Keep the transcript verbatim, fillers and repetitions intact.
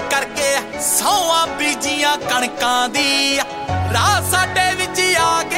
करके सौआ बीजियां कणकां दी राह साडे विच आ गए